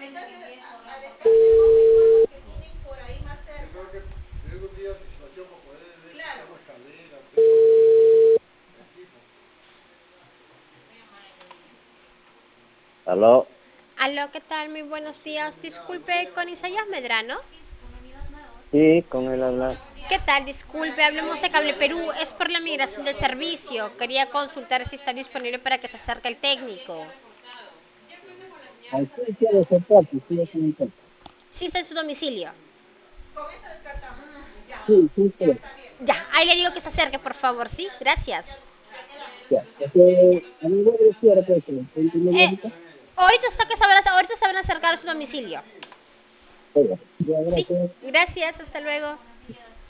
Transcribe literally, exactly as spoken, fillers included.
Entonces, a, a descargue más mejor los que tienen por ahí más cerca. Yo creo que de un día de anticipación para poder ver claro. Tema escalera, tema equipo. ¿Aló? Aló, ¿qué tal? Muy buenos días. Disculpe, con Isaías Medrano. Sí, con él hablar. ¿Qué tal? Disculpe, hablemos de Cable Perú. Es por la migración del servicio. Quería consultar si está disponible para que se acerque el técnico. Aquí quiero soporte, sí, es un toque. Sí está en su domicilio. Con eso descartamos. Ya, Sí, sí, ya sí. está bien. Ya, ahí le digo que se acerque, por favor. Sí, gracias. Ya, porque a mí me refiero pues, el punto Eh, numérico. ahorita está que se van a, ahorita se van a acercar a su domicilio. Oiga, ya, Sí, gracias. gracias. Hasta luego.